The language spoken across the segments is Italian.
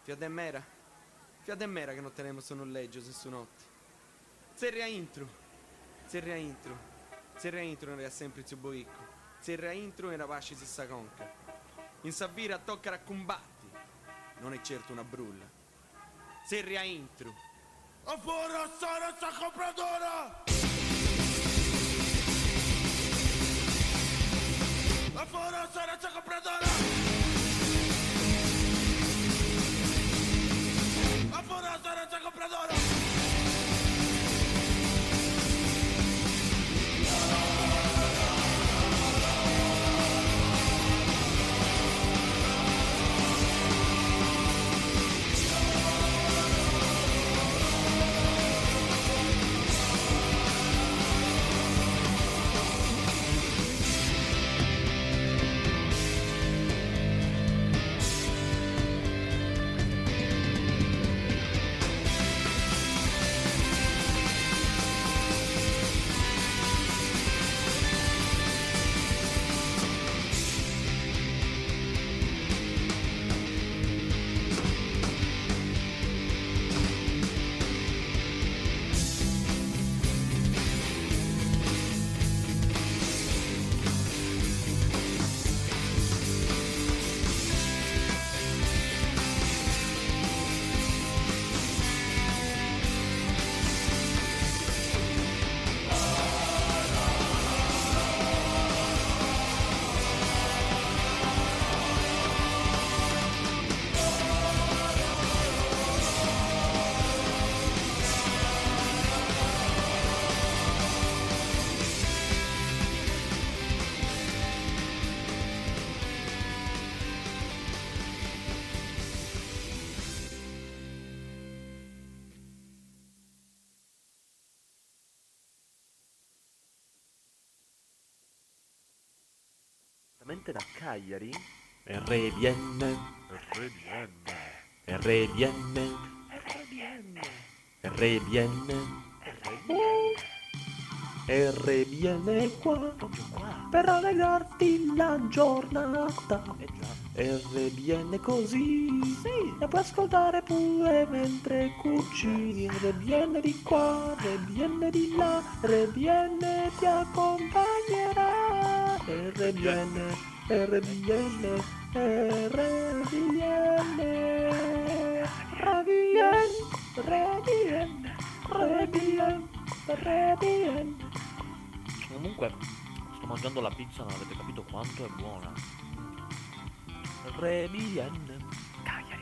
Fia de mera che non tenemos su noleggio su notte. Serra intro era sempre più boicco. Serra intro era pasci si sa conca. In Savira tocca a combatti, non è certo una brulla. Serra intro. A fuori sta compradora! A fuori sta compradora! A fuori sta compradora! Da Cagliari? RBN qua per allegrarti la giornata. RBN così la puoi ascoltare pure mentre cucini. RBN di qua, RBN di là, RBN ti accompagnerà. RBN RBN Comunque sto mangiando la pizza, non avete capito quanto è buona. RBN Cagliari.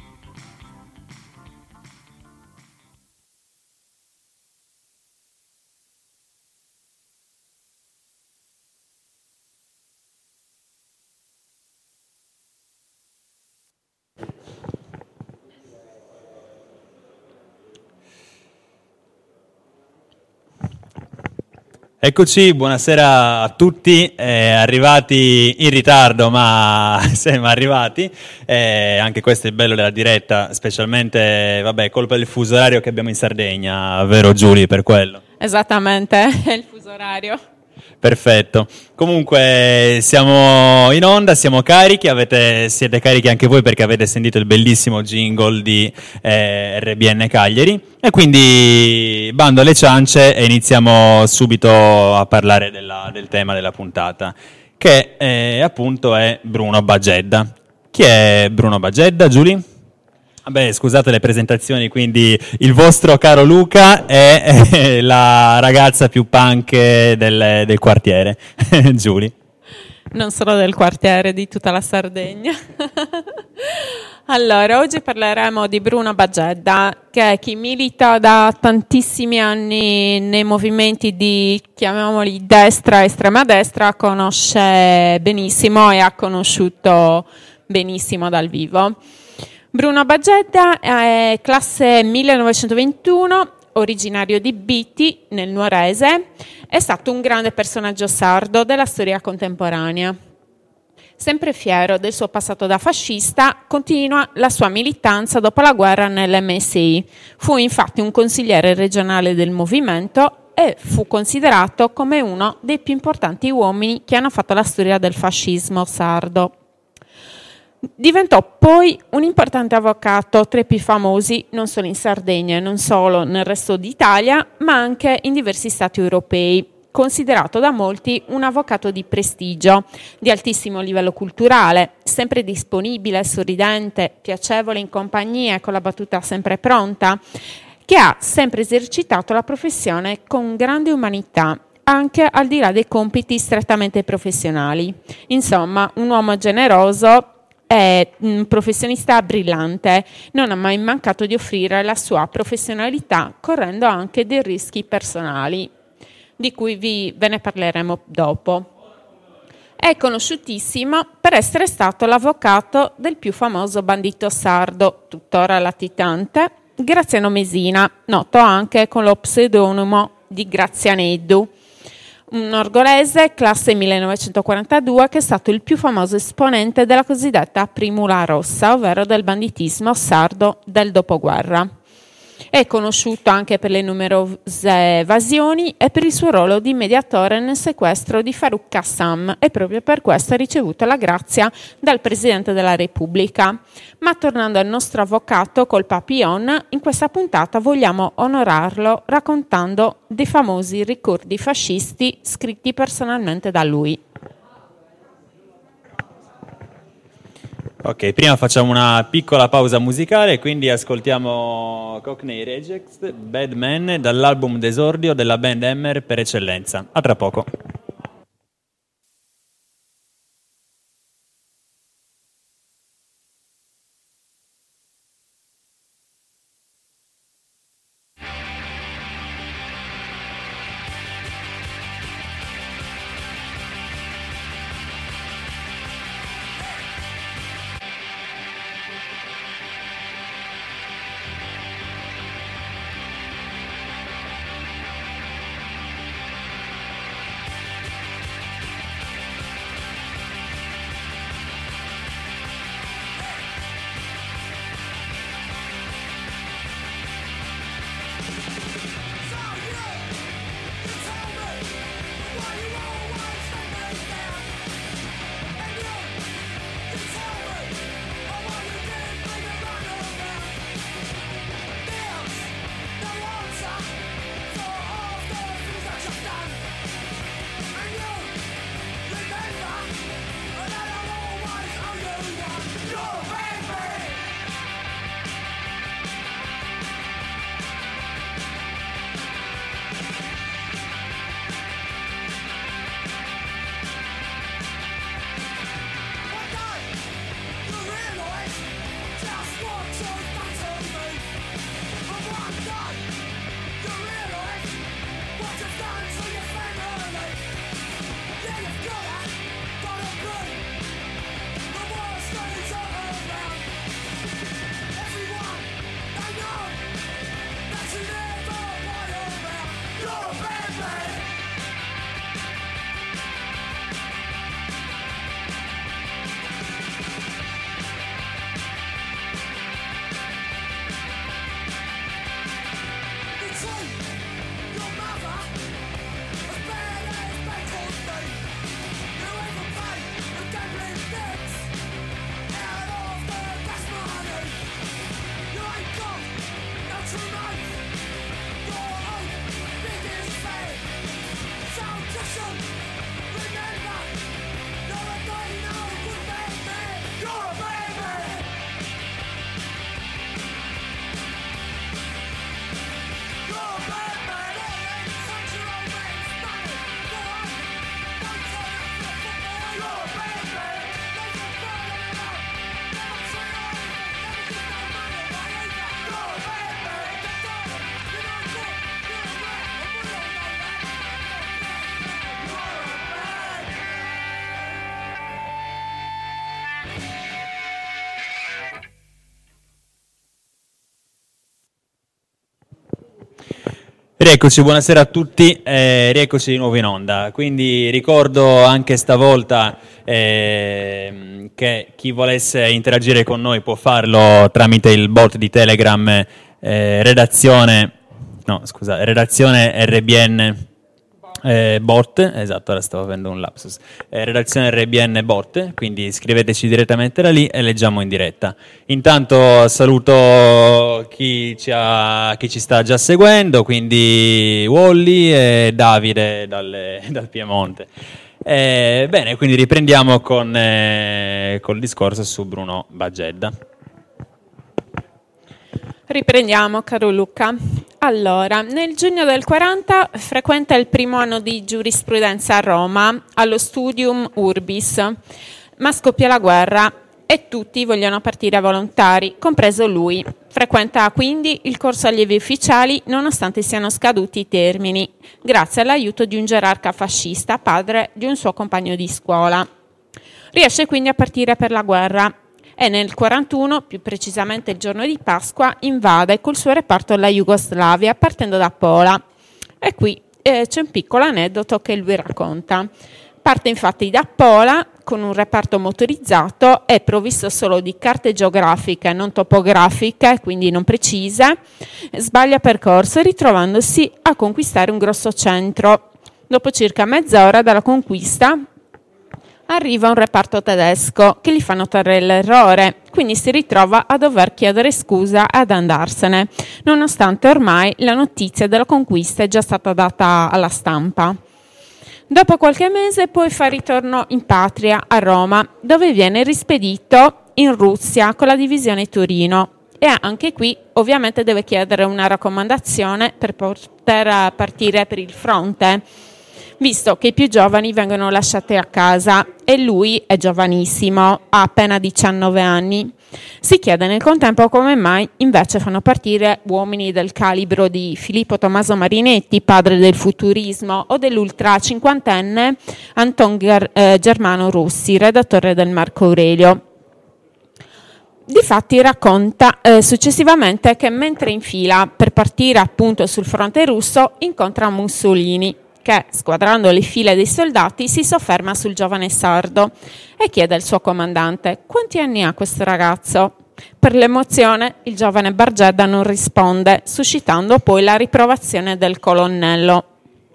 Eccoci, buonasera a tutti, arrivati in ritardo ma siamo arrivati, anche questo è il bello della diretta, specialmente, vabbè, colpa del fuso orario che abbiamo in Sardegna, vero Giulia, per quello? Esattamente, è il fuso orario. Perfetto, comunque siamo in onda, siamo carichi, siete carichi anche voi perché avete sentito il bellissimo jingle di RBN Cagliari e quindi bando alle ciance e iniziamo subito a parlare del tema della puntata che appunto è Bruno Bagedda. Chi è Bruno Bagedda, Giulia? Vabbè, scusate le presentazioni, quindi il vostro caro Luca è la ragazza più punk del quartiere, Giulia. Non solo del quartiere, di tutta la Sardegna. Allora, oggi parleremo di Bruno Bagedda, che è chi milita da tantissimi anni nei movimenti di, chiamiamoli, destra, estrema destra, conosce benissimo e ha conosciuto benissimo dal vivo. Bruno Bagedda è classe 1921, originario di Biti, nel Nuorese, è stato un grande personaggio sardo della storia contemporanea. Sempre fiero del suo passato da fascista, continua la sua militanza dopo la guerra nell'MSI. Fu infatti un consigliere regionale del movimento e fu considerato come uno dei più importanti uomini che hanno fatto la storia del fascismo sardo. Diventò poi un importante avvocato, tra i più famosi non solo in Sardegna e non solo nel resto d'Italia, ma anche in diversi stati europei, considerato da molti un avvocato di prestigio, di altissimo livello culturale, sempre disponibile, sorridente, piacevole in compagnia, con la battuta sempre pronta, che ha sempre esercitato la professione con grande umanità, anche al di là dei compiti strettamente professionali. Insomma, un uomo generoso e un professionista brillante, non ha mai mancato di offrire la sua professionalità, correndo anche dei rischi personali, di cui ve ne parleremo dopo. È conosciutissimo per essere stato l'avvocato del più famoso bandito sardo, tuttora latitante, Graziano Mesina, noto anche con lo pseudonimo di Grazianeddu, un orgolese classe 1942 che è stato il più famoso esponente della cosiddetta Primula Rossa, ovvero del banditismo sardo del dopoguerra. È conosciuto anche per le numerose evasioni e per il suo ruolo di mediatore nel sequestro di Farouk Qassam, e proprio per questo ha ricevuto la grazia dal Presidente della Repubblica. Ma tornando al nostro avvocato col papillon, in questa puntata vogliamo onorarlo raccontando dei famosi ricordi fascisti scritti personalmente da lui. Ok, prima facciamo una piccola pausa musicale, quindi ascoltiamo Cockney Rejects, Bad Man, dall'album d'esordio della band Hammer per eccellenza. A tra poco. Rieccoci, buonasera a tutti, rieccoci di nuovo in onda. Quindi ricordo anche stavolta che chi volesse interagire con noi può farlo tramite il bot di Telegram redazione RBN Bot, esatto, ora stavo avendo un lapsus. Redazione RBN Bot, quindi scriveteci direttamente da lì e leggiamo in diretta. Intanto saluto chi ci sta già seguendo, quindi Wally e Davide dal Piemonte. Bene, quindi riprendiamo col discorso su Bruno Bagedda. Riprendiamo, caro Luca. Allora, nel giugno del 40 frequenta il primo anno di giurisprudenza a Roma, allo Studium Urbis, ma scoppia la guerra e tutti vogliono partire volontari, compreso lui. Frequenta quindi il corso allievi ufficiali nonostante siano scaduti i termini, grazie all'aiuto di un gerarca fascista, padre di un suo compagno di scuola. Riesce quindi a partire per la guerra e nel 41, più precisamente il giorno di Pasqua, invade col suo reparto la Jugoslavia partendo da Pola. E qui c'è un piccolo aneddoto che lui racconta. Parte infatti da Pola con un reparto motorizzato e provvisto solo di carte geografiche, non topografiche, quindi non precise, sbaglia percorso ritrovandosi a conquistare un grosso centro. Dopo circa mezz'ora dalla conquista arriva un reparto tedesco che gli fa notare l'errore, quindi si ritrova a dover chiedere scusa e ad andarsene, nonostante ormai la notizia della conquista è già stata data alla stampa. Dopo qualche mese poi fa ritorno in patria a Roma, dove viene rispedito in Russia con la divisione Torino e anche qui ovviamente deve chiedere una raccomandazione per poter partire per il fronte, visto che i più giovani vengono lasciati a casa e lui è giovanissimo, ha appena 19 anni. Si chiede nel contempo come mai invece fanno partire uomini del calibro di Filippo Tommaso Marinetti, padre del futurismo, o dell'ultra cinquantenne Anton Germano Rossi, redattore del Marco Aurelio. Difatti racconta successivamente che mentre in fila per partire appunto sul fronte russo incontra Mussolini, che, squadrando le file dei soldati, si sofferma sul giovane sardo e chiede al suo comandante: quanti anni ha questo ragazzo? Per l'emozione il giovane Bagedda non risponde, suscitando poi la riprovazione del colonnello.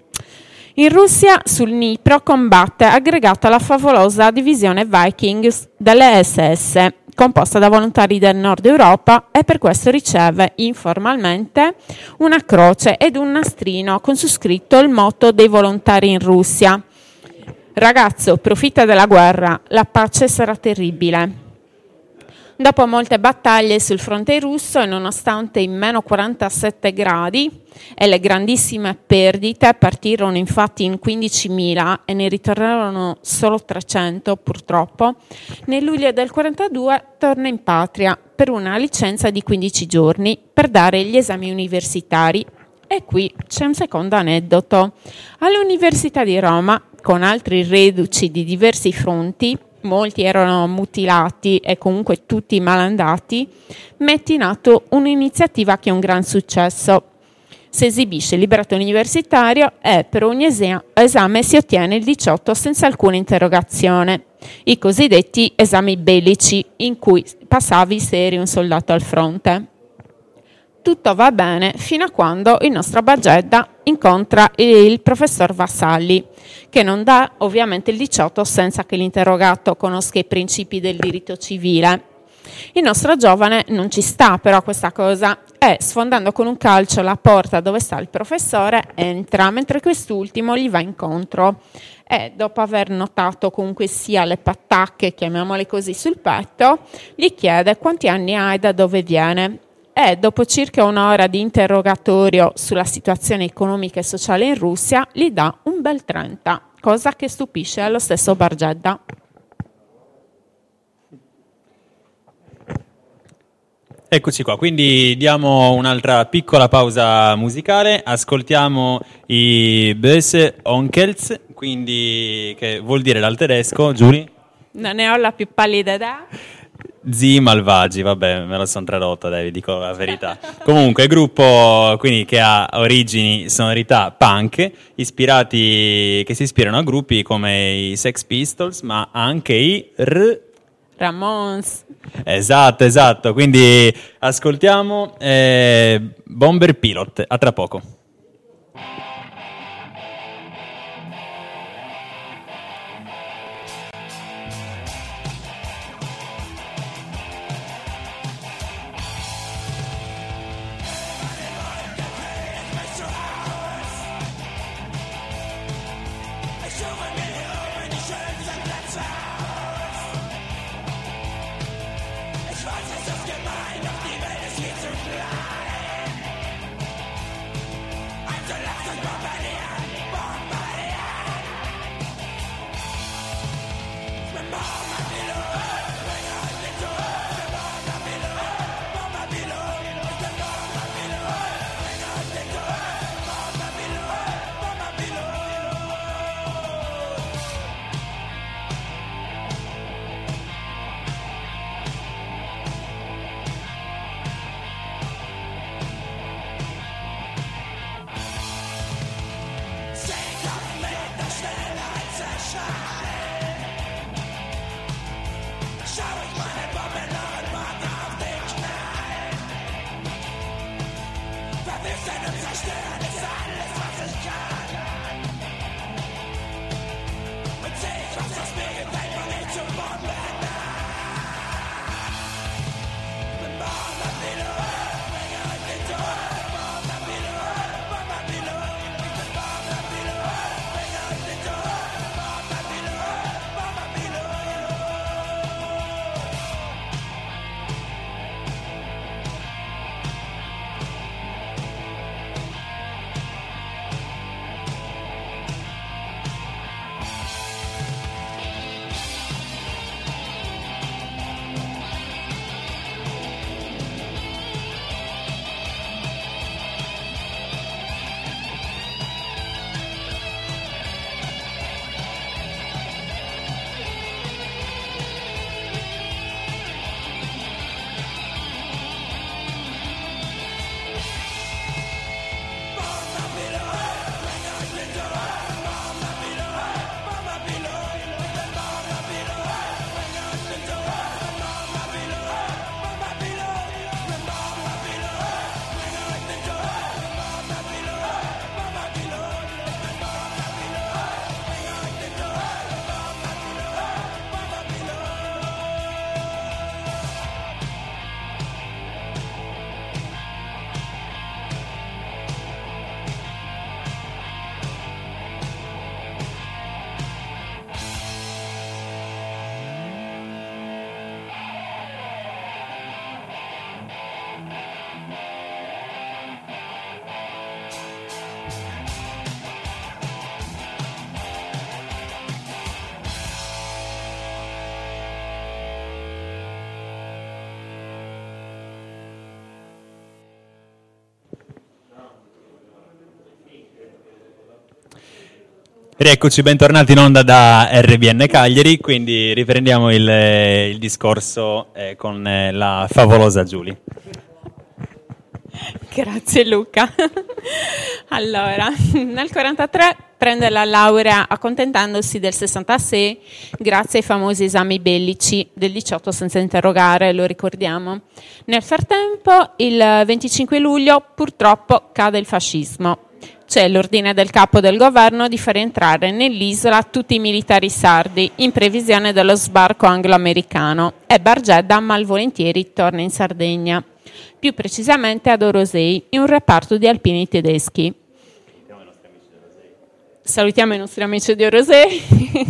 In Russia, sul Dnipro, combatte aggregata alla favolosa divisione Vikings delle SS, composta da volontari del nord Europa, e per questo riceve informalmente una croce ed un nastrino con su scritto il motto dei volontari in Russia: ragazzo, profitta della guerra, la pace sarà terribile. Dopo molte battaglie sul fronte russo e nonostante i meno 47 gradi e le grandissime perdite, partirono infatti in 15.000 e ne ritornarono solo 300 purtroppo, nel luglio del 42 torna in patria per una licenza di 15 giorni per dare gli esami universitari. E qui c'è un secondo aneddoto. All'Università di Roma, con altri reduci di diversi fronti, molti erano mutilati e comunque tutti malandati, mette in atto un'iniziativa che è un gran successo. Si esibisce il libretto universitario e per ogni esame si ottiene il 18 senza alcuna interrogazione, i cosiddetti esami bellici, in cui passavi se eri un soldato al fronte. Tutto va bene fino a quando il nostro Bagedda incontra il professor Vassalli, che non dà ovviamente il 18 senza che l'interrogato conosca i principi del diritto civile. Il nostro giovane non ci sta però questa cosa e, sfondando con un calcio la porta dove sta il professore, entra mentre quest'ultimo gli va incontro e, dopo aver notato comunque sia le patacche, chiamiamole così, sul petto, gli chiede quanti anni ha e da dove viene. E dopo circa un'ora di interrogatorio sulla situazione economica e sociale in Russia, gli dà un bel 30, cosa che stupisce lo stesso Bagedda. Eccoci qua, quindi diamo un'altra piccola pausa musicale, ascoltiamo i Böse Onkels, quindi che vuol dire dal tedesco, Giuri? Non ne ho la più pallida idea. Zii malvagi, vabbè, me lo sono tradotto, dai, vi dico la verità. Comunque, gruppo quindi che ha origini, sonorità punk, che si ispirano a gruppi come i Sex Pistols, ma anche i Ramones. Esatto, quindi ascoltiamo Bomber Pilot, a tra poco. Rieccoci, bentornati in onda da RBN Cagliari, quindi riprendiamo il discorso con la favolosa Giulia. Grazie Luca. Allora, nel 43 prende la laurea accontentandosi del 66 grazie ai famosi esami bellici del 18 senza interrogare, lo ricordiamo. Nel frattempo, il 25 luglio purtroppo cade il fascismo. C'è l'ordine del capo del governo di far entrare nell'isola tutti i militari sardi in previsione dello sbarco anglo-americano e Bargedda malvolentieri torna in Sardegna, più precisamente ad Orosei, in un reparto di alpini tedeschi. Salutiamo i nostri amici di Orosei.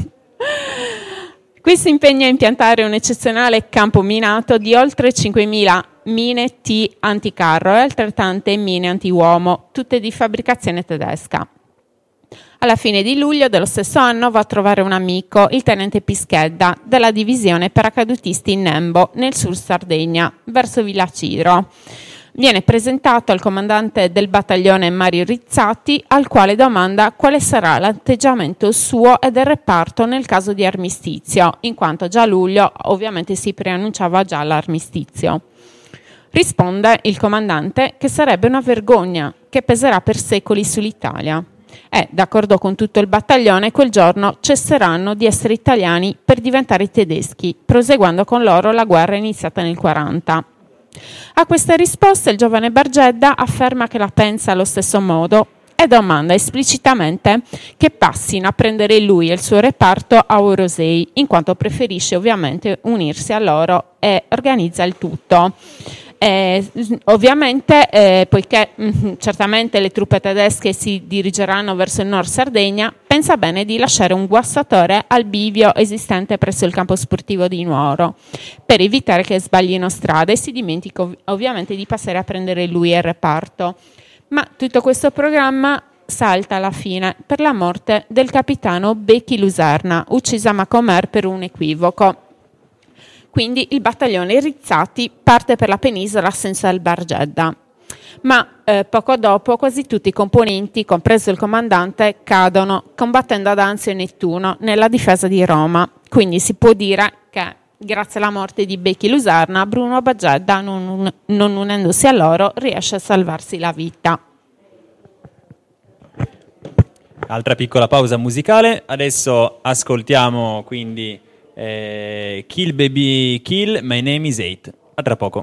Qui si impegna a impiantare un eccezionale campo minato di oltre 5.000 mine T anticarro e altrettante mine anti-uomo, tutte di fabbricazione tedesca. Alla fine di luglio dello stesso anno va a trovare un amico, il tenente Pischedda, della divisione paracadutisti in Nembo, nel sud Sardegna, verso Villa Ciro. Viene presentato al comandante del battaglione Mario Rizzati, al quale domanda quale sarà l'atteggiamento suo e del reparto nel caso di armistizio, in quanto già a luglio ovviamente si preannunciava già l'armistizio. Risponde il comandante che sarebbe una vergogna che peserà per secoli sull'Italia. E, d'accordo con tutto il battaglione, quel giorno cesseranno di essere italiani per diventare tedeschi, proseguendo con loro la guerra iniziata nel 40. A questa risposta il giovane Bargedda afferma che la pensa allo stesso modo e domanda esplicitamente che passino a prendere lui e il suo reparto a Orosei, in quanto preferisce ovviamente unirsi a loro e organizza il tutto. Ovviamente, poiché certamente le truppe tedesche si dirigeranno verso il nord Sardegna, pensa bene di lasciare un guastatore al bivio esistente presso il campo sportivo di Nuoro, per evitare che sbaglino strada e si dimentichi ovviamente di passare a prendere lui e il reparto. Ma tutto questo programma salta alla fine per la morte del capitano Becchi Luserna, uccisa a Macomer per un equivoco. Quindi il battaglione Rizzati parte per la penisola senza il Bargedda. Ma poco dopo quasi tutti i componenti, compreso il comandante, cadono combattendo ad Anzio e Nettuno nella difesa di Roma. Quindi si può dire che grazie alla morte di Becchi Luserna, Bruno Bargedda, non unendosi a loro, riesce a salvarsi la vita. Altra piccola pausa musicale. Adesso ascoltiamo quindi Kill Baby Kill, My Name is 8. A tra poco.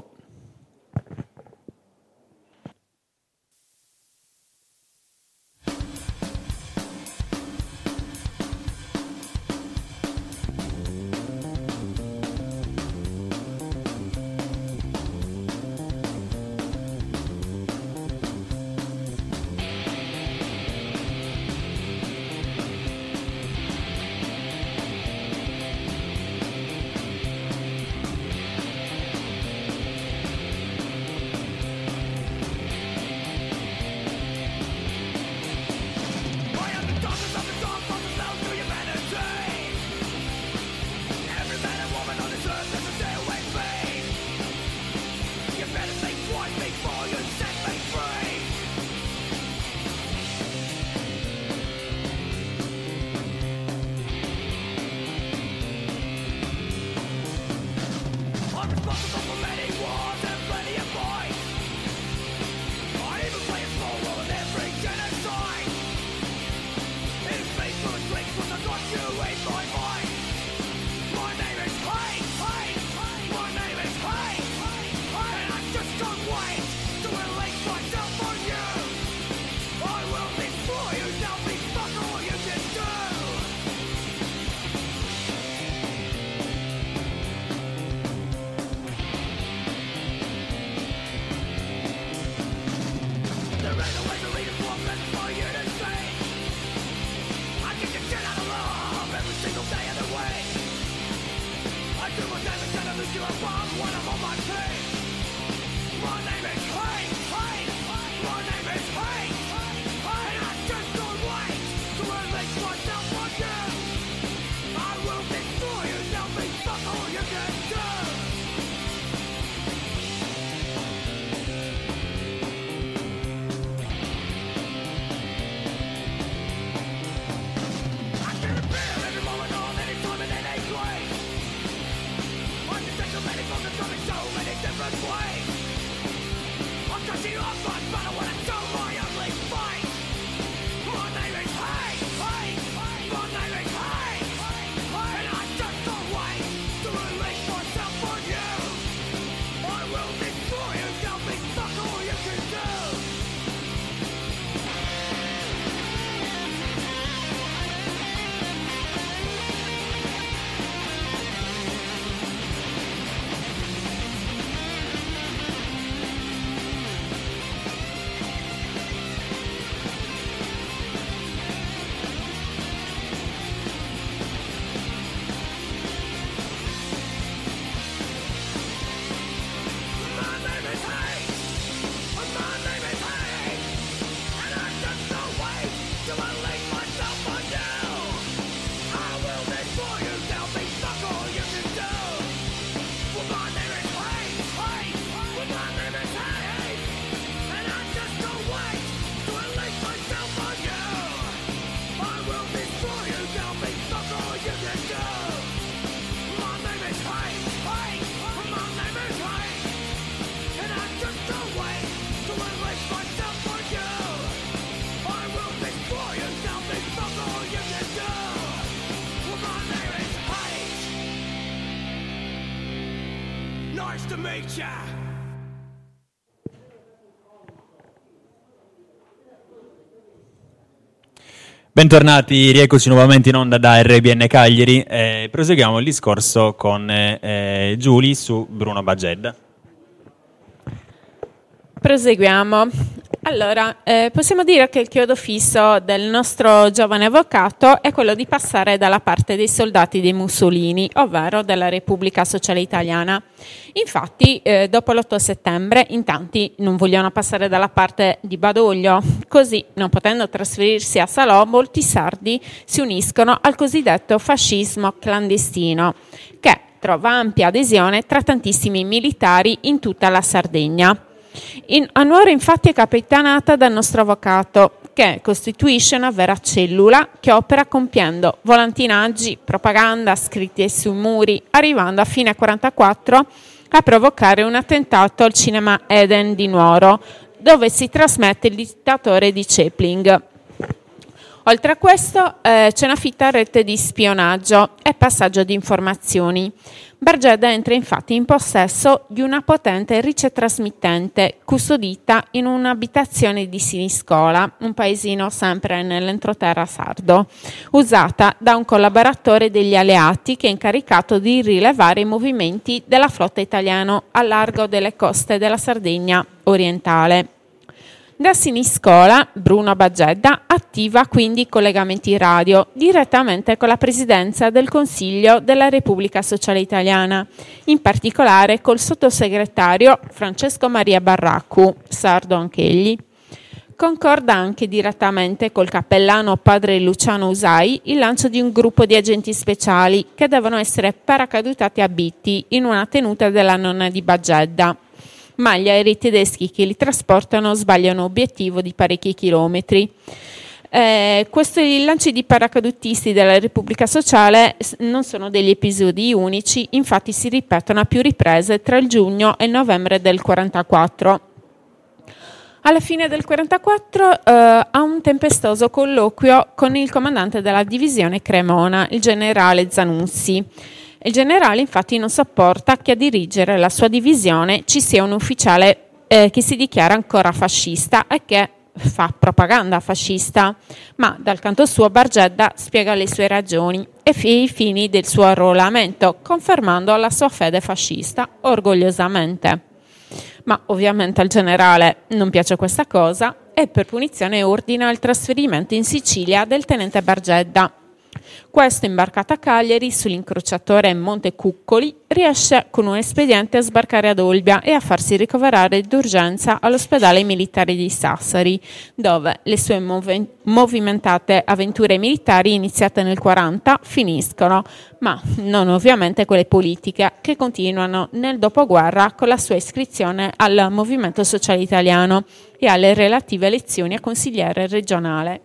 Nice to meet ya! Bentornati, rieccoci nuovamente in onda da RBN Cagliari. Proseguiamo il discorso con Giulia su Bruno Bagedda. Proseguiamo. Allora, possiamo dire che il chiodo fisso del nostro giovane avvocato è quello di passare dalla parte dei soldati di Mussolini, ovvero della Repubblica Sociale Italiana. Infatti, dopo l'8 settembre, in tanti non vogliono passare dalla parte di Badoglio. Così, non potendo trasferirsi a Salò, molti sardi si uniscono al cosiddetto fascismo clandestino, che trova ampia adesione tra tantissimi militari in tutta la Sardegna. A Nuoro infatti è capitanata dal nostro avvocato, che costituisce una vera cellula che opera compiendo volantinaggi, propaganda, scritte sui muri, arrivando a fine 1944 a provocare un attentato al cinema Eden di Nuoro, dove si trasmette il dittatore di Chaplin. Oltre a questo c'è una fitta rete di spionaggio e passaggio di informazioni. Bagedda entra infatti in possesso di una potente ricetrasmittente custodita in un'abitazione di Siniscola, un paesino sempre nell'entroterra sardo, usata da un collaboratore degli alleati che è incaricato di rilevare i movimenti della flotta italiana a largo delle coste della Sardegna orientale. Da Siniscola, Bruno Bagedda attiva quindi collegamenti radio direttamente con la Presidenza del Consiglio della Repubblica Sociale Italiana, in particolare col sottosegretario Francesco Maria Barraccu, sardo anch'egli. Concorda anche direttamente col cappellano padre Luciano Usai il lancio di un gruppo di agenti speciali che devono essere paracadutati a Bitti in una tenuta della nonna di Bagedda. Ma gli aerei tedeschi che li trasportano sbagliano obiettivo di parecchi chilometri. Questi lanci di paracadutisti della Repubblica Sociale non sono degli episodi unici, infatti si ripetono a più riprese tra il giugno e il novembre del 1944. Alla fine del 1944 ha un tempestoso colloquio con il comandante della divisione Cremona, il generale Zanussi. Il generale infatti non sopporta che a dirigere la sua divisione ci sia un ufficiale che si dichiara ancora fascista e che fa propaganda fascista, ma dal canto suo Bagedda spiega le sue ragioni e i fini del suo arruolamento, confermando la sua fede fascista orgogliosamente. Ma ovviamente al generale non piace questa cosa e per punizione ordina il trasferimento in Sicilia del tenente Bagedda. Questo, imbarcato a Cagliari sull'incrociatore Monte Cuccoli, riesce con un espediente a sbarcare ad Olbia e a farsi ricoverare d'urgenza all'ospedale militare di Sassari, dove le sue movimentate avventure militari iniziate nel 1940 finiscono, ma non ovviamente quelle politiche, che continuano nel dopoguerra con la sua iscrizione al Movimento Sociale Italiano e alle relative elezioni a consigliere regionale.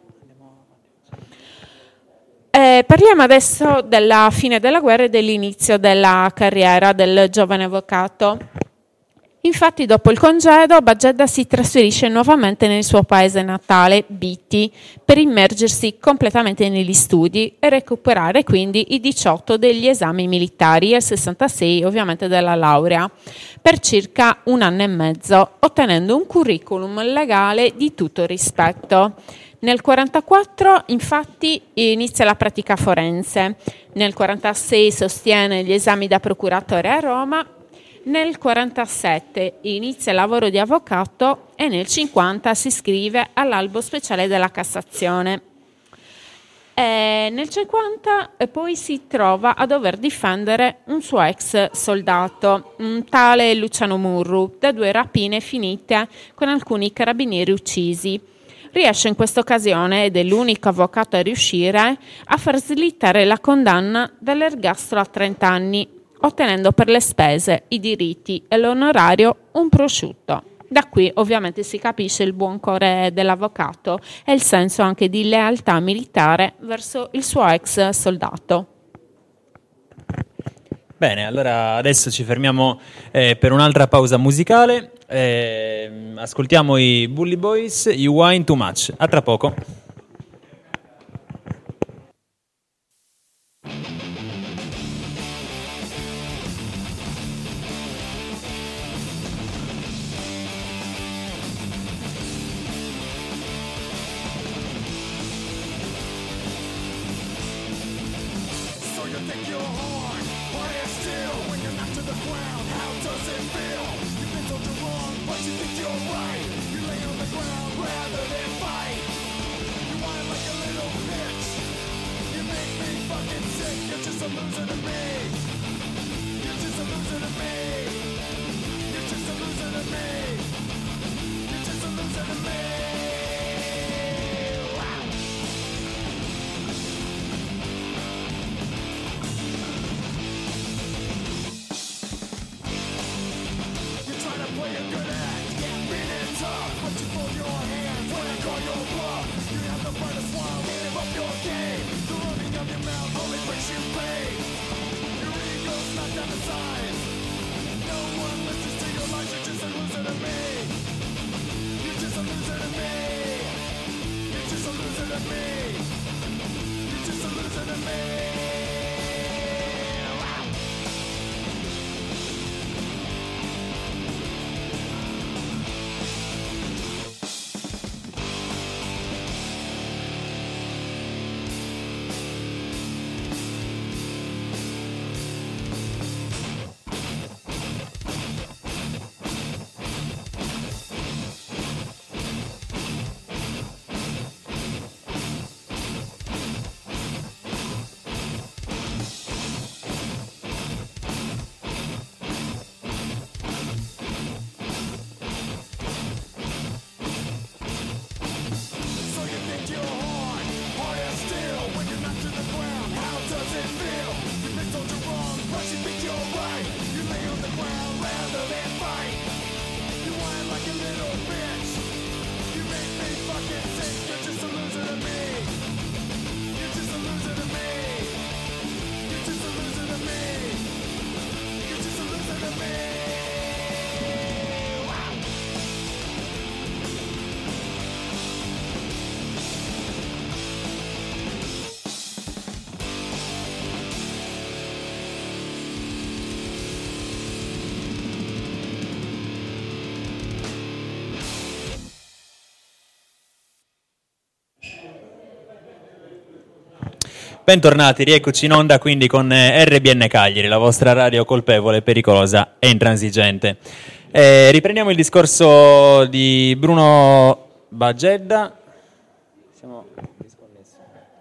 Parliamo adesso della fine della guerra e dell'inizio della carriera del giovane avvocato. Infatti, dopo il congedo, Bagedda si trasferisce nuovamente nel suo paese natale, Bitti, per immergersi completamente negli studi e recuperare quindi i 18 degli esami militari e il 66 ovviamente della laurea, per circa un anno e mezzo, ottenendo un curriculum legale di tutto rispetto. Nel 1944 infatti inizia la pratica forense, nel 1946 sostiene gli esami da procuratore a Roma, nel 1947 inizia il lavoro di avvocato e nel 1950 si iscrive all'albo speciale della Cassazione. Nel 1950 poi si trova a dover difendere un suo ex soldato, un tale Luciano Murru, da 2 rapine finite con alcuni carabinieri uccisi. Riesce in questa occasione, ed è l'unico avvocato a riuscire, a far slittare la condanna dall'ergastolo a 30 anni, ottenendo per le spese, i diritti e l'onorario un prosciutto. Da qui ovviamente si capisce il buon cuore dell'avvocato e il senso anche di lealtà militare verso il suo ex soldato. Bene, allora adesso ci fermiamo per un'altra pausa musicale. Ascoltiamo i Bully Boys, You Whine Too Much. A tra poco. Bentornati, rieccoci in onda quindi con RBN Cagliari, la vostra radio colpevole, pericolosa e intransigente. Riprendiamo il discorso di Bruno Bagedda. Siamo disconnessi.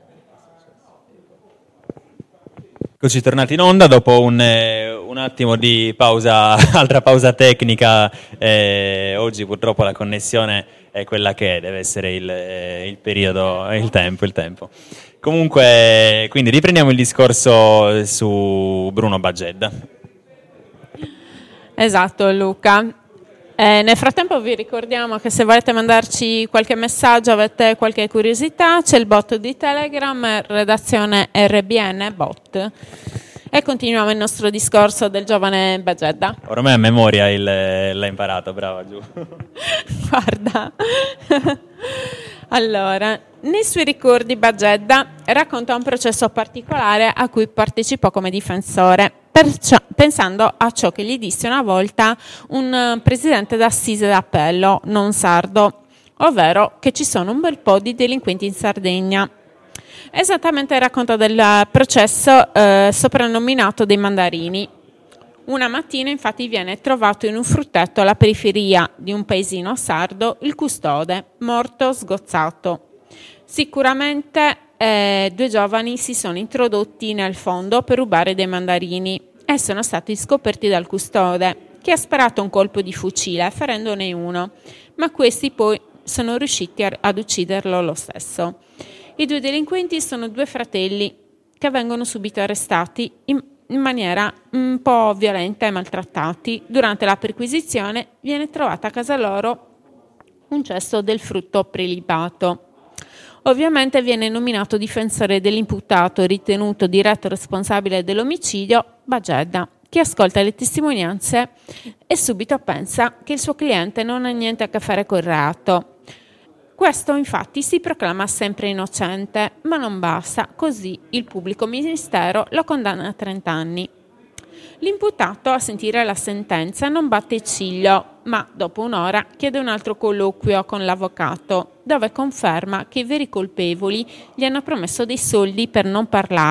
Eccoci tornati in onda dopo un attimo di pausa, altra pausa tecnica. Oggi purtroppo la connessione è quella che è, deve essere il periodo, il tempo. Comunque, quindi riprendiamo il discorso su Bruno Bagedda. Esatto, Luca. Nel frattempo vi ricordiamo che se volete mandarci qualche messaggio, avete qualche curiosità, c'è il bot di Telegram, redazione RBN bot. E continuiamo il nostro discorso del giovane Bagedda. Ormai a memoria l'ha imparato, brava Giù. Guarda. Allora, nei suoi ricordi Bagedda racconta un processo particolare a cui partecipò come difensore, pensando a ciò che gli disse una volta un presidente d'assise d'appello non sardo, ovvero che ci sono un bel po' di delinquenti in Sardegna. Esattamente racconta del processo soprannominato dei mandarini. Una mattina infatti viene trovato in un frutteto alla periferia di un paesino sardo il custode, morto sgozzato. Sicuramente 2 giovani si sono introdotti nel fondo per rubare dei mandarini e sono stati scoperti dal custode, che ha sparato un colpo di fucile ferendone uno, ma questi poi sono riusciti ad ucciderlo lo stesso. I 2 delinquenti sono 2 fratelli che vengono subito arrestati in maniera un po' violenta e maltrattati. Durante la perquisizione viene trovata a casa loro un cesto del frutto prelibato. Ovviamente viene nominato difensore dell'imputato ritenuto diretto responsabile dell'omicidio, Bagedda, che ascolta le testimonianze e subito pensa che il suo cliente non ha niente a che fare col reato. Questo infatti si proclama sempre innocente, ma non basta, così il pubblico ministero lo condanna a 30 anni. L'imputato a sentire la sentenza non batte ciglio, ma dopo un'ora chiede un altro colloquio con l'avvocato, dove conferma che i veri colpevoli gli hanno promesso dei soldi per non parlare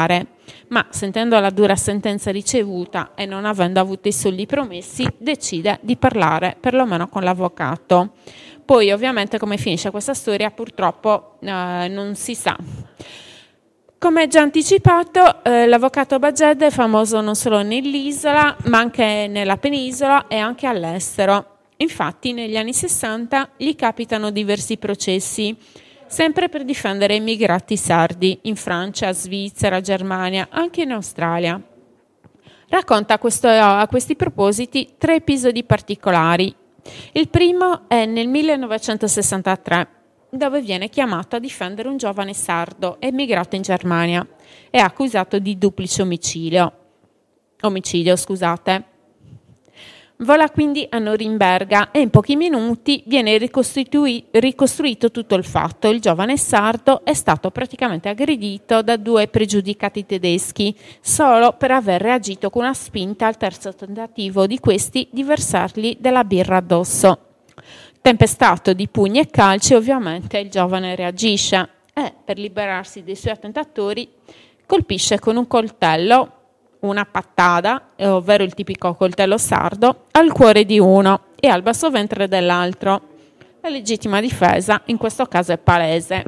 ma sentendo la dura sentenza ricevuta e non avendo avuto i soldi promessi, decide di parlare perlomeno con l'avvocato. Poi ovviamente come finisce questa storia purtroppo non si sa. Come già anticipato, l'avvocato Baged è famoso non solo nell'isola, ma anche nella penisola e anche all'estero. Infatti, negli anni 60 gli capitano diversi processi, sempre per difendere immigrati sardi in Francia, Svizzera, Germania, anche in Australia. Racconta a questi propositi 3 episodi particolari. Il primo è nel 1963, dove viene chiamato a difendere un giovane sardo emigrato in Germania e accusato di duplice omicidio. Vola quindi a Norimberga e in pochi minuti viene ricostruito tutto il fatto. Il giovane sardo è stato praticamente aggredito da 2 pregiudicati tedeschi solo per aver reagito con una spinta al terzo tentativo di questi di versargli della birra addosso. Tempestato di pugni e calci, ovviamente il giovane reagisce e, per liberarsi dei suoi attentatori, colpisce con un coltello, una pattada, ovvero il tipico coltello sardo, al cuore di uno e al basso ventre dell'altro. La legittima difesa in questo caso è palese.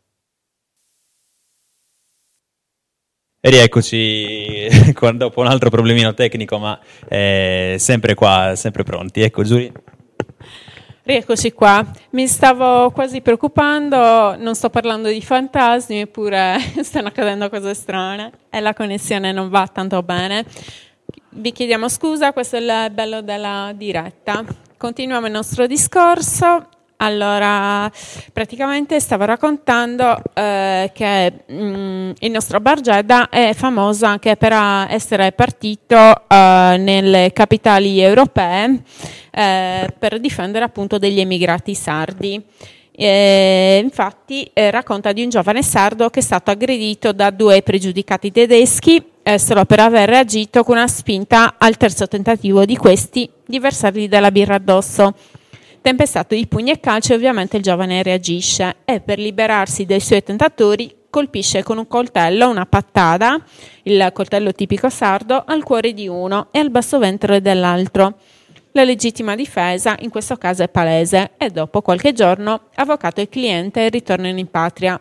E rieccoci dopo un altro problemino tecnico, ma sempre qua, sempre pronti. Ecco, Giuri. Rieccoci qua, mi stavo quasi preoccupando, non sto parlando di fantasmi, eppure stanno accadendo cose strane e la connessione non va tanto bene. Vi chiediamo scusa, questo è il bello della diretta. Continuiamo il nostro discorso. Allora, praticamente stavo raccontando che il nostro Bargeda è famoso anche per essere partito nelle capitali europee per difendere appunto degli emigrati sardi. Infatti racconta di un giovane sardo che è stato aggredito da 2 pregiudicati tedeschi solo per aver reagito con una spinta al terzo tentativo di questi di versargli della birra addosso. Tempestato di pugni e calci, ovviamente il giovane reagisce e per liberarsi dai suoi tentatori colpisce con un coltello, una pattada, il coltello tipico sardo, al cuore di uno e al basso ventre dell'altro. La legittima difesa in questo caso è palese e dopo qualche giorno avvocato e cliente ritornano in patria.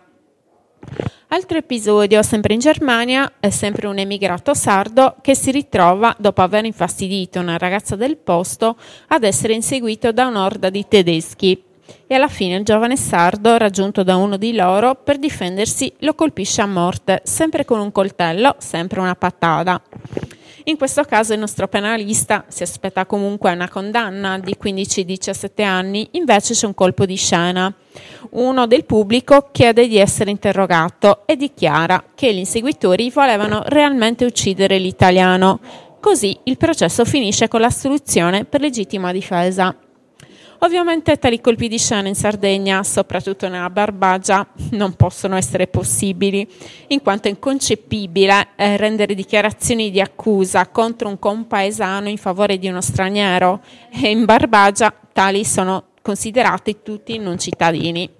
Altro episodio, sempre in Germania, è sempre un emigrato sardo che si ritrova, dopo aver infastidito una ragazza del posto, ad essere inseguito da un'orda di tedeschi e alla fine il giovane sardo, raggiunto da uno di loro, per difendersi lo colpisce a morte, sempre con un coltello, sempre una patata. In questo caso il nostro penalista si aspetta comunque una condanna di 15-17 anni, invece c'è un colpo di scena. Uno del pubblico chiede di essere interrogato e dichiara che gli inseguitori volevano realmente uccidere l'italiano. Così il processo finisce con l'assoluzione per legittima difesa. Ovviamente tali colpi di scena in Sardegna, soprattutto nella Barbagia, non possono essere possibili, in quanto è inconcepibile rendere dichiarazioni di accusa contro un compaesano in favore di uno straniero e in Barbagia tali sono considerati tutti non cittadini.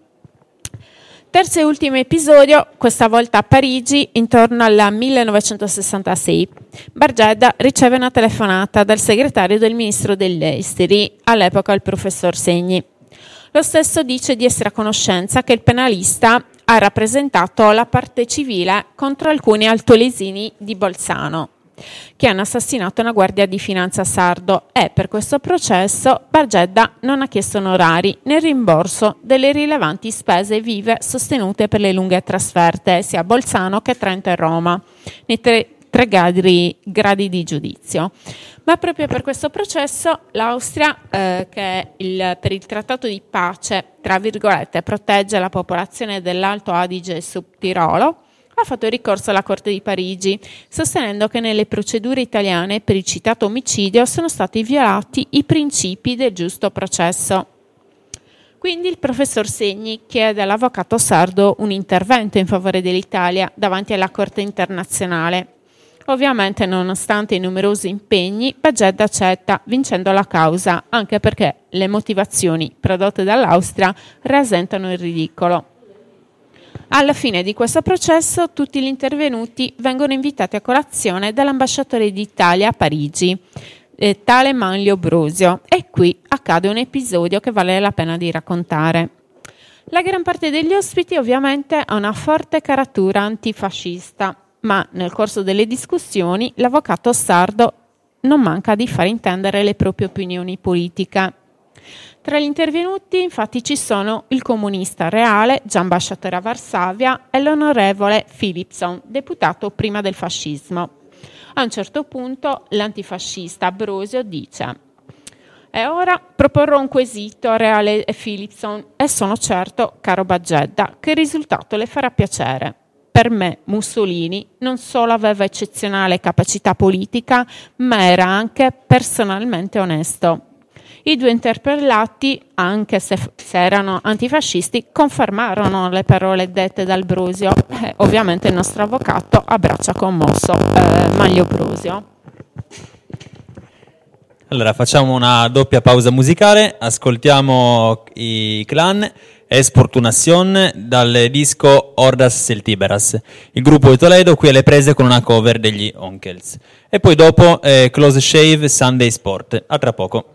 Terzo e ultimo episodio, questa volta a Parigi, intorno al 1966. Bargeda riceve una telefonata dal segretario del ministro degli esteri, all'epoca il professor Segni. Lo stesso dice di essere a conoscenza che il penalista ha rappresentato la parte civile contro alcuni altolesini di Bolzano, che hanno assassinato una guardia di finanza sardo e per questo processo Bargeda non ha chiesto onorari né rimborso delle rilevanti spese vive sostenute per le lunghe trasferte sia a Bolzano che a Trento e Roma, nei tre gradi di giudizio. Ma proprio per questo processo l'Austria, che per il trattato di pace, tra virgolette, protegge la popolazione dell'Alto Adige e Sudtirolo, ha fatto ricorso alla Corte di Parigi, sostenendo che nelle procedure italiane per il citato omicidio sono stati violati i principi del giusto processo. Quindi il professor Segni chiede all'avvocato sardo un intervento in favore dell'Italia davanti alla Corte internazionale. Ovviamente, nonostante i numerosi impegni, Baged accetta, vincendo la causa, anche perché le motivazioni prodotte dall'Austria rasentano il ridicolo. Alla fine di questo processo tutti gli intervenuti vengono invitati a colazione dall'ambasciatore d'Italia a Parigi, tale Manlio Brosio, e qui accade un episodio che vale la pena di raccontare. La gran parte degli ospiti ovviamente ha una forte caratura antifascista, ma nel corso delle discussioni l'avvocato sardo non manca di far intendere le proprie opinioni politiche. Tra gli intervenuti infatti ci sono il comunista reale, già ambasciatore a Varsavia, e l'onorevole Philipson, deputato prima del fascismo. A un certo punto l'antifascista Brosio dice: «E ora proporrò un quesito a reale Philipson e sono certo, caro Bagedda, che il risultato le farà piacere. Per me Mussolini non solo aveva eccezionale capacità politica, ma era anche personalmente onesto». I due interpellati, anche se erano antifascisti, confermarono le parole dette dal Brosio. Ovviamente il nostro avvocato abbraccia commosso Manlio Brosio. Allora facciamo una doppia pausa musicale, ascoltiamo i Clan Esportunación dal disco Hordas Celtíberas, il gruppo di Toledo qui alle prese con una cover degli Onkels, e poi dopo Close Shave Sunday Sport. A tra poco.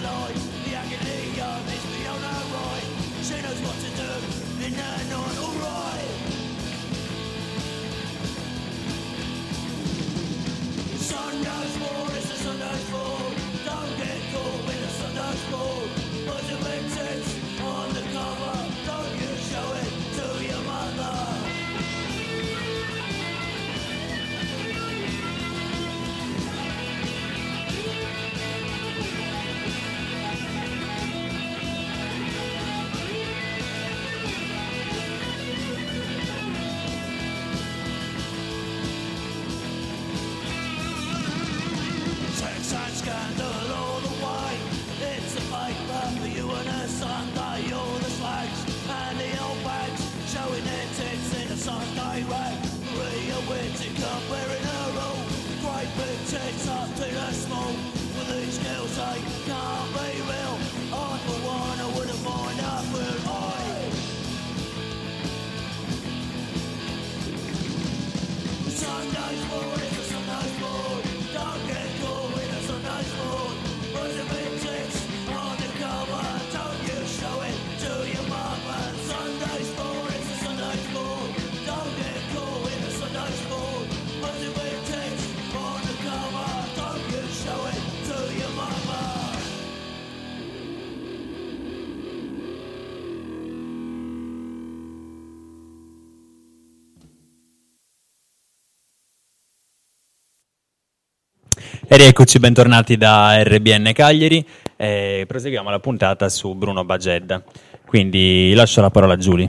E rieccoci, bentornati da RBN Cagliari. Proseguiamo la puntata su Bruno Bagedda. Quindi lascio la parola a Giulia.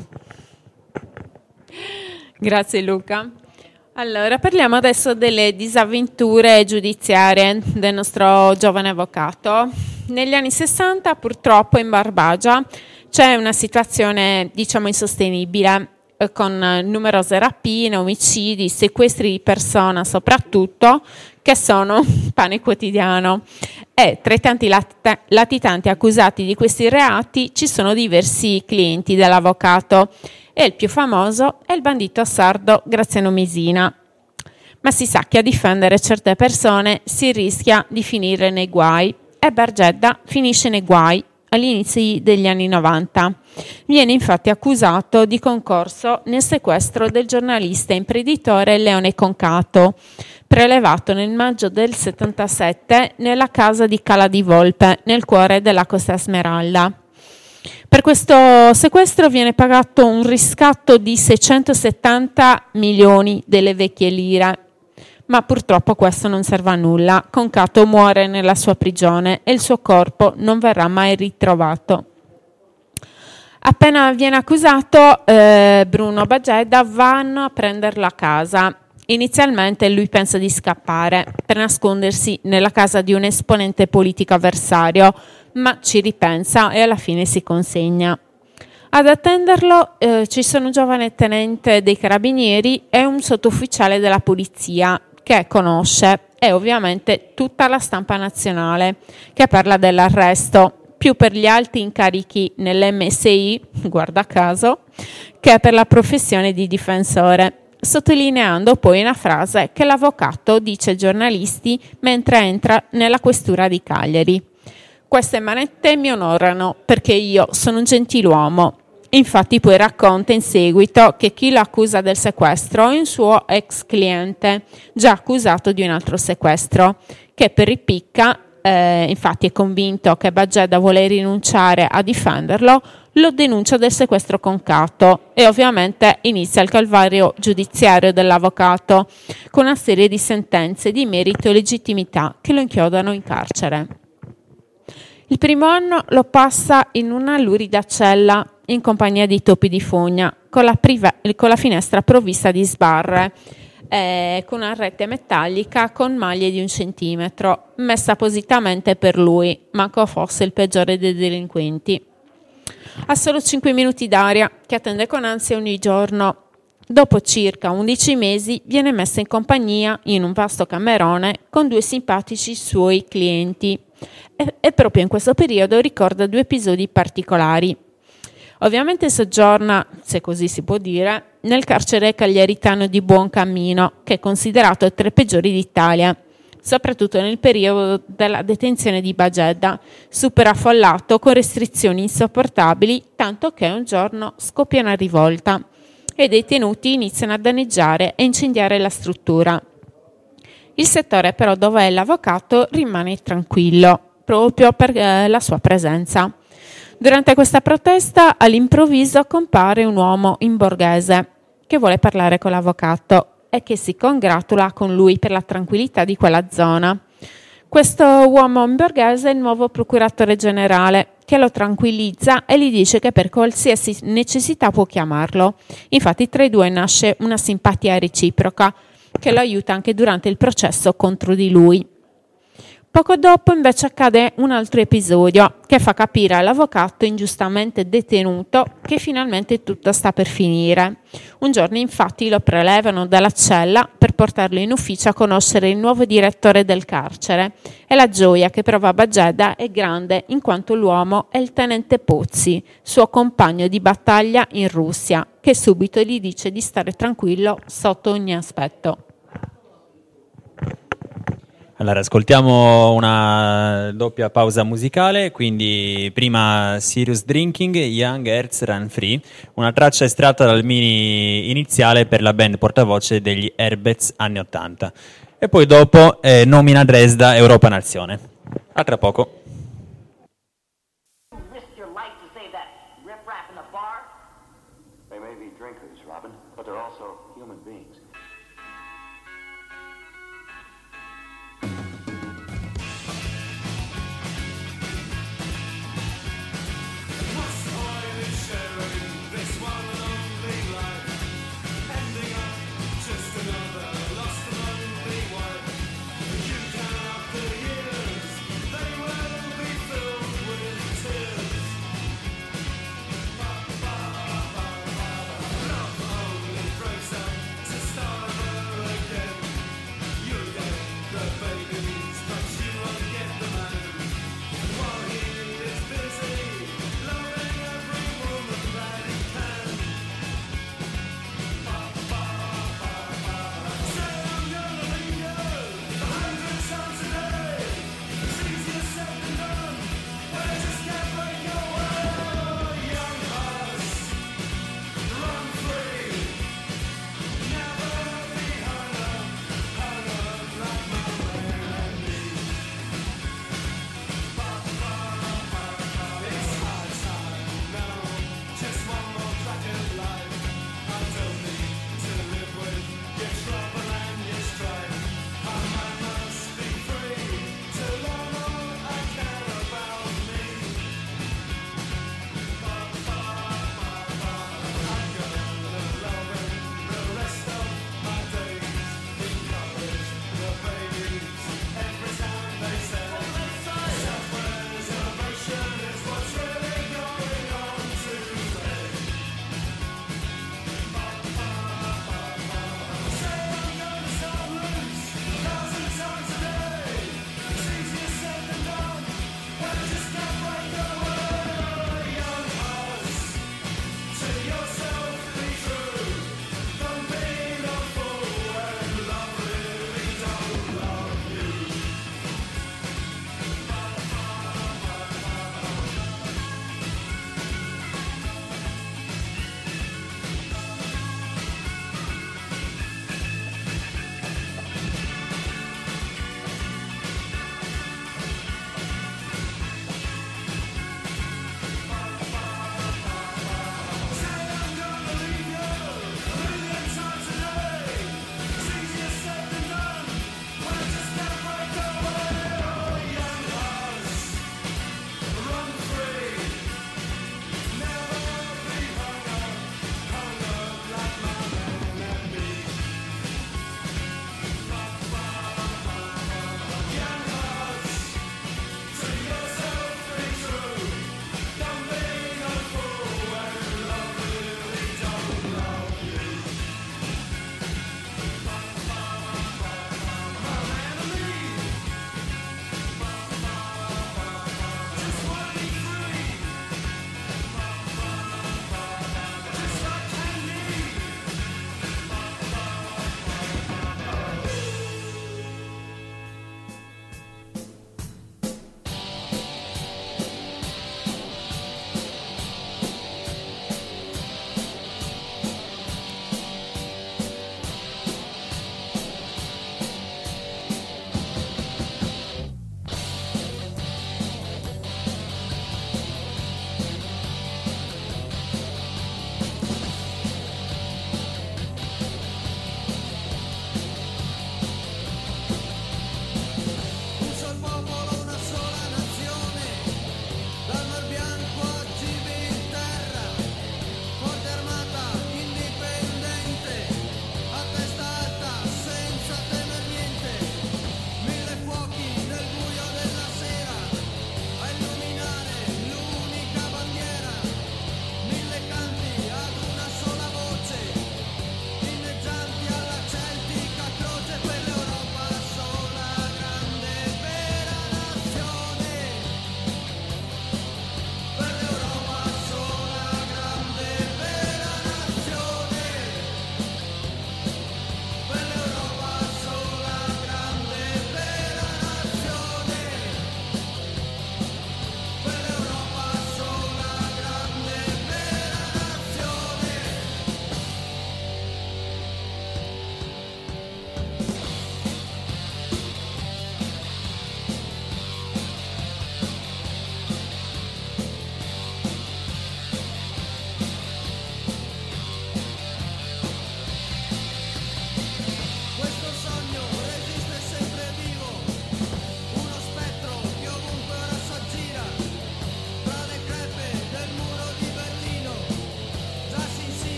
Grazie Luca. Allora, parliamo adesso delle disavventure giudiziarie del nostro giovane avvocato. Negli anni 60, purtroppo, in Barbagia c'è una situazione, diciamo, insostenibile, con numerose rapine, omicidi, sequestri di persona soprattutto, che sono pane quotidiano. E tra i tanti latitanti accusati di questi reati ci sono diversi clienti dell'avvocato, e il più famoso è il bandito sardo Graziano Mesina. Ma si sa che a difendere certe persone si rischia di finire nei guai, e Bagedda finisce nei guai all'inizio degli anni 90. Viene infatti accusato di concorso nel sequestro del giornalista e imprenditore Leone Concato, prelevato nel maggio del 77 nella casa di Cala di Volpe, nel cuore della Costa Smeralda. Per questo sequestro viene pagato un riscatto di 670 milioni delle vecchie lire, ma purtroppo questo non serve a nulla. Concato muore nella sua prigione e il suo corpo non verrà mai ritrovato. Appena viene accusato, Bruno Bagedda vanno a prenderlo a casa. Inizialmente lui pensa di scappare per nascondersi nella casa di un esponente politico avversario, ma ci ripensa e alla fine si consegna. Ad attenderlo ci sono un giovane tenente dei carabinieri e un sottufficiale della polizia che conosce, e ovviamente tutta la stampa nazionale che parla dell'arresto, più per gli alti incarichi nell'MSI, guarda caso, che per la professione di difensore, sottolineando poi una frase che l'avvocato dice ai giornalisti mentre entra nella questura di Cagliari: queste manette mi onorano perché io sono un gentiluomo. Infatti poi racconta in seguito che chi lo accusa del sequestro è un suo ex cliente, già accusato di un altro sequestro, che per ripicca, infatti è convinto che Bagedda vuole rinunciare a difenderlo, lo denuncia del sequestro Concato, e ovviamente inizia il calvario giudiziario dell'avvocato, con una serie di sentenze di merito e legittimità che lo inchiodano in carcere. Il primo anno lo passa in una lurida cella in compagnia di topi di fogna, con la finestra provvista di sbarre, con una rete metallica con maglie di 1 centimetro, messa appositamente per lui, manco fosse il peggiore dei delinquenti. Ha solo 5 minuti d'aria, che attende con ansia ogni giorno. Dopo circa 11 mesi viene messa in compagnia in un vasto camerone con 2 simpatici suoi clienti, e proprio in questo periodo ricorda 2 episodi particolari. Ovviamente soggiorna, se così si può dire, nel carcere cagliaritano di Buoncammino, che è considerato tra i peggiori d'Italia. soprattutto nel periodo della detenzione di Bagedda, super affollato con restrizioni insopportabili, tanto che un giorno scoppia una rivolta e i detenuti iniziano a danneggiare e incendiare la struttura. Il settore però dove è l'avvocato rimane tranquillo, proprio per la sua presenza. Durante questa protesta all'improvviso compare un uomo in borghese che vuole parlare con l'avvocato e che si congratula con lui per la tranquillità di quella zona. Questo uomo in borghese è il nuovo procuratore generale che lo tranquillizza e gli dice che per qualsiasi necessità può chiamarlo. Infatti tra i due nasce una simpatia reciproca che lo aiuta anche durante il processo contro di lui. Poco dopo invece accade un altro episodio che fa capire all'avvocato ingiustamente detenuto che finalmente tutto sta per finire. Un giorno infatti lo prelevano dalla cella per portarlo in ufficio a conoscere il nuovo direttore del carcere e la gioia che prova Bagedda è grande in quanto l'uomo è il tenente Pozzi, suo compagno di battaglia in Russia, che subito gli dice di stare tranquillo sotto ogni aspetto. Allora, ascoltiamo una doppia pausa musicale, quindi prima Serious Drinking, Young Hearts Run Free, una traccia estratta dal mini iniziale per la band portavoce degli Herbets anni 80. E poi dopo Nomina Dresda, Europa Nazione. A tra poco. They may be drinkers, Robin, but they're also human beings. Lost and lonely wife. You count up the years, they were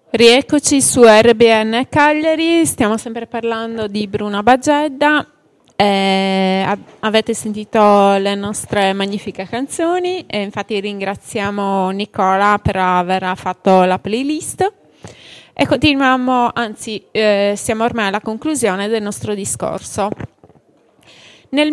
Rieccoci su RBN Cagliari, stiamo sempre parlando di Bruno Bagedda. Avete sentito le nostre magnifiche canzoni e infatti ringraziamo Nicola per aver fatto la playlist e continuiamo, anzi siamo ormai alla conclusione del nostro discorso. Nel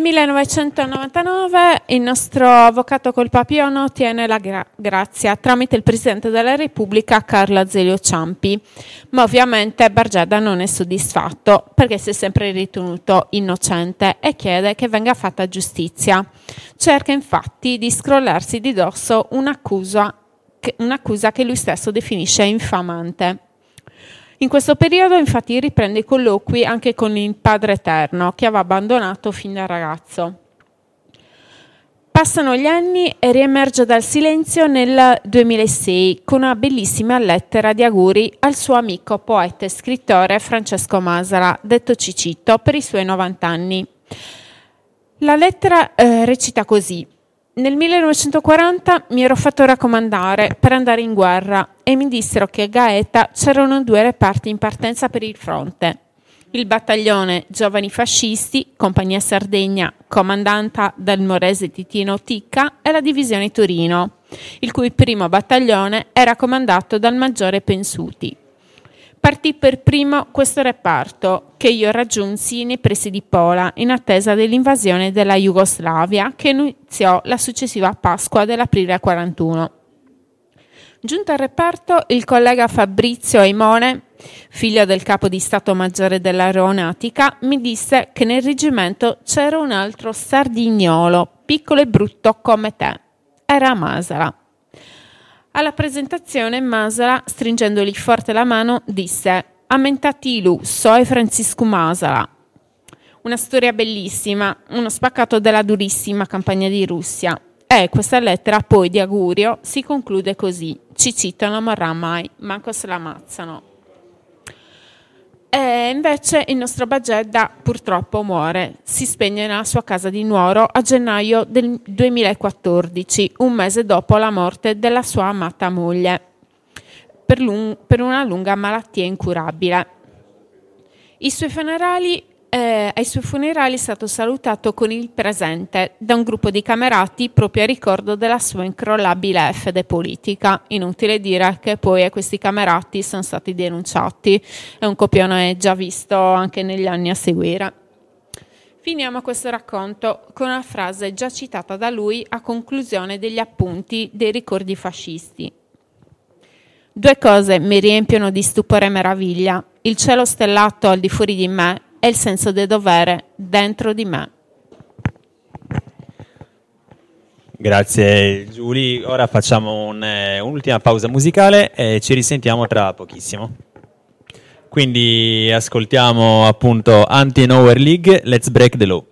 1999 il nostro avvocato Colpapiano ottiene la grazia tramite il Presidente della Repubblica Carlo Azeglio Ciampi, ma ovviamente Bagedda non è soddisfatto perché si è sempre ritenuto innocente e chiede che venga fatta giustizia. Cerca infatti di scrollarsi di dosso un'accusa che lui stesso definisce infamante. In questo periodo infatti riprende i colloqui anche con il Padre Eterno che aveva abbandonato fin da ragazzo. Passano gli anni e riemerge dal silenzio nel 2006 con una bellissima lettera di auguri al suo amico poeta e scrittore Francesco Masala, detto Cicitto, per i suoi 90 anni. La lettera recita così: nel 1940 mi ero fatto raccomandare per andare in guerra e mi dissero che a Gaeta c'erano 2 reparti in partenza per il fronte. Il battaglione Giovani Fascisti, Compagnia Sardegna, comandata dal morese Titino Ticca, e la divisione Torino, il cui primo battaglione era comandato dal maggiore Pensuti. Partì per primo questo reparto, che io raggiunsi nei pressi di Pola, in attesa dell'invasione della Jugoslavia, che iniziò la successiva Pasqua dell'aprile 41. Giunto al reparto, il collega Fabrizio Aimone, figlio del capo di Stato Maggiore dell'Aeronautica, mi disse che nel reggimento c'era un altro sardignolo, piccolo e brutto come te. Era Masala. Alla presentazione Masala, stringendogli forte la mano, disse: «Amentatilu, soy Francisco Masala». Una storia bellissima, uno spaccato della durissima campagna di Russia. E questa lettera poi di augurio si conclude così: Cicitto non morrà mai, manco se l'ammazzano. E invece il nostro Bagedda purtroppo muore, si spegne nella sua casa di Nuoro a gennaio del 2014, un mese dopo la morte della sua amata moglie, per una lunga malattia incurabile. Ai suoi funerali è stato salutato con il presente da un gruppo di camerati proprio a ricordo della sua incrollabile fede politica. Inutile dire che poi questi camerati sono stati denunciati, è un copione già visto anche negli anni a seguire. Finiamo questo racconto con una frase già citata da lui a conclusione degli appunti dei ricordi fascisti. 2 cose mi riempiono di stupore e meraviglia: il cielo stellato al di fuori di me e il senso del dovere dentro di me. Grazie Giulia, ora facciamo un'ultima pausa musicale e ci risentiamo tra pochissimo. Quindi ascoltiamo appunto Anti-Nowhere League, Let's Break the Law.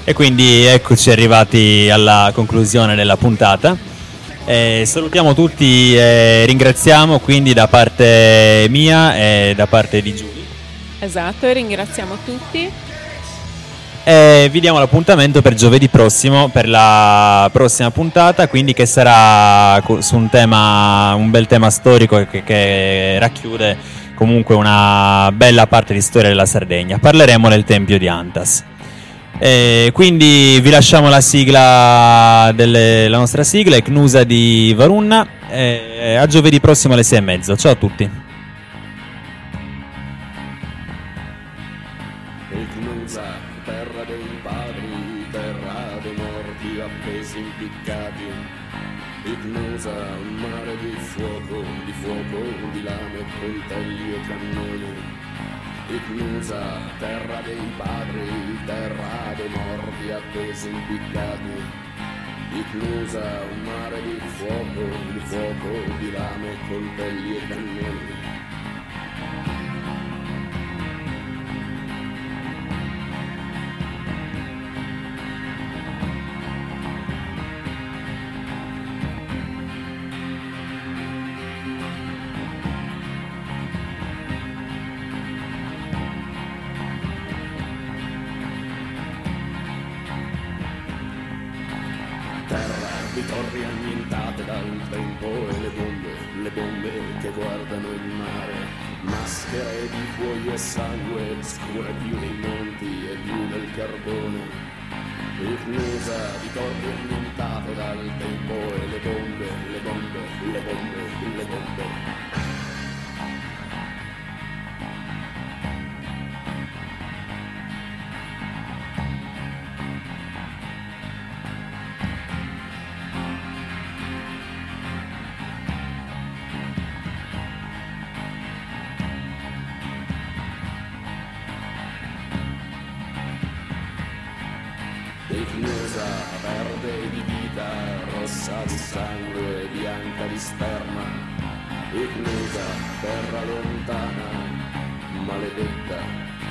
E quindi eccoci arrivati alla conclusione della puntata. Salutiamo tutti e ringraziamo quindi da parte mia e da parte di Giulia. Esatto, e ringraziamo tutti. E vi diamo l'appuntamento per giovedì prossimo, per la prossima puntata, quindi che sarà su un bel tema storico che racchiude comunque una bella parte di storia della Sardegna. Parleremo del Tempio di Antas. Quindi vi lasciamo la sigla la nostra sigla, è Cnusa di Varunna. A giovedì prossimo alle 6:30. Ciao a tutti. Ignusa, terra dei padri, terra dei morti appesi impiccati. Ignusa, un mare di fuoco, di lame, coltelli e cannoni. Ignusa, terra dei padri, terra dei morti appesi impiccati. Ignusa, un mare di fuoco, di lame, coltelli e cannoni. Terra di torri annientate dal tempo e le bombe che guardano il mare, maschere di cuoio e sangue, scure più dei monti e più del carbone. Ignusa di torri annientate dal tempo e le bombe. Ignusa, verde di vita, rossa di sangue, bianca di sperma. Ignusa, terra lontana, maledetta.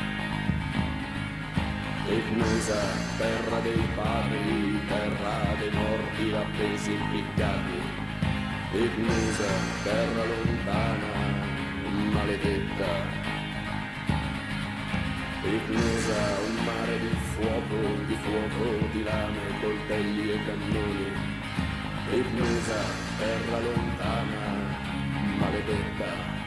Ignusa, terra dei padri, terra dei morti appesi impiccati. Ignusa, terra lontana, maledetta. Ignusa, un mare di fuoco, di lame, coltelli e cannoni. Ignusa, terra lontana, maledetta.